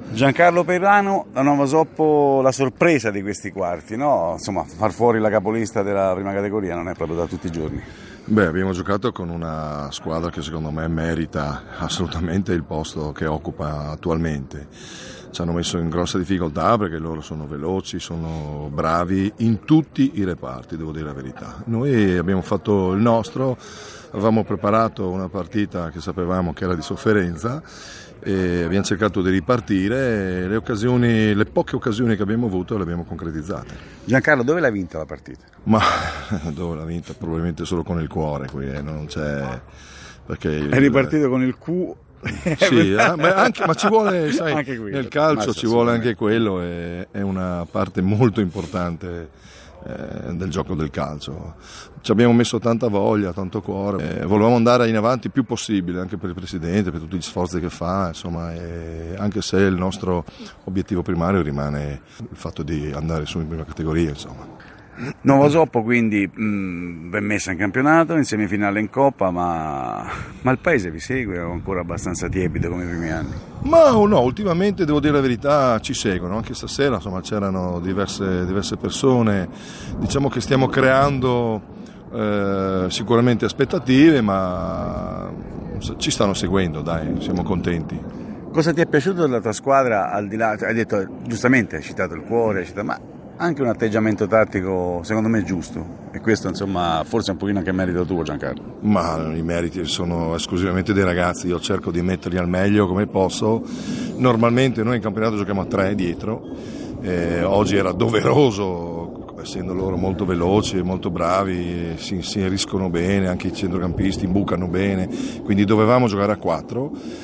Giancarlo Peirano, la Nuova Soppo, la sorpresa di questi quarti, no? Insomma, far fuori la capolista della prima categoria non è proprio da tutti i giorni. Beh, abbiamo giocato con una squadra che secondo me merita assolutamente il posto che occupa attualmente. Ci hanno messo in grossa difficoltà perché loro sono veloci, sono bravi in tutti i reparti, devo dire la verità. Noi abbiamo fatto il nostro, avevamo preparato una partita che sapevamo che era di sofferenza e abbiamo cercato di ripartire e le poche occasioni che abbiamo avuto le abbiamo concretizzate. Giancarlo, dove l'hai vinta la partita? Ma dove l'ha vinta? Probabilmente solo con il cuore qui, non c'è... Perché È ripartito con il Q. Sì, ma ci vuole, sai, anche quello, nel calcio ci vuole anche quello, è una parte molto importante del gioco del calcio. Ci abbiamo messo tanta voglia, tanto cuore, volevamo andare in avanti il più possibile anche per il presidente, per tutti gli sforzi che fa, insomma, anche se il nostro obiettivo primario rimane il fatto di andare su in prima categoria, insomma. Nuova Soppo quindi ben messa in campionato, in semifinale in Coppa, ma il paese vi segue o ancora abbastanza tiepido come i primi anni? Ma no, ultimamente devo dire la verità, ci seguono, anche stasera insomma c'erano diverse persone, diciamo che stiamo creando sicuramente aspettative, ma ci stanno seguendo, dai, siamo contenti. Cosa ti è piaciuto della tua squadra, al di là, hai detto giustamente, hai citato il cuore, ma anche un atteggiamento tattico secondo me giusto, e questo insomma forse è un pochino anche merito tuo, Giancarlo. Ma i meriti sono esclusivamente dei ragazzi, io cerco di metterli al meglio come posso. Normalmente noi in campionato giochiamo a 3 dietro, oggi era doveroso, essendo loro molto veloci e molto bravi, si inseriscono bene, anche i centrocampisti imbucano bene, quindi dovevamo giocare a 4.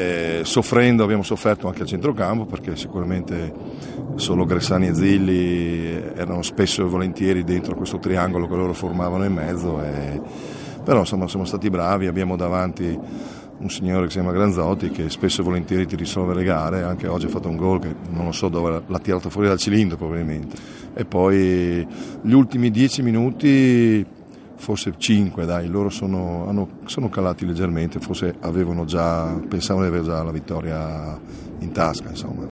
Abbiamo sofferto anche al centrocampo perché sicuramente solo Gressani e Zilli erano spesso e volentieri dentro questo triangolo che loro formavano in mezzo, però insomma siamo stati bravi, abbiamo davanti un signore che si chiama Granzotti che spesso e volentieri ti risolve le gare, anche oggi ha fatto un gol che non lo so dove l'ha tirato fuori dal cilindro probabilmente, e poi gli ultimi 10 minuti forse 5, dai, loro sono calati leggermente, forse pensavano di avere già la vittoria in tasca, insomma.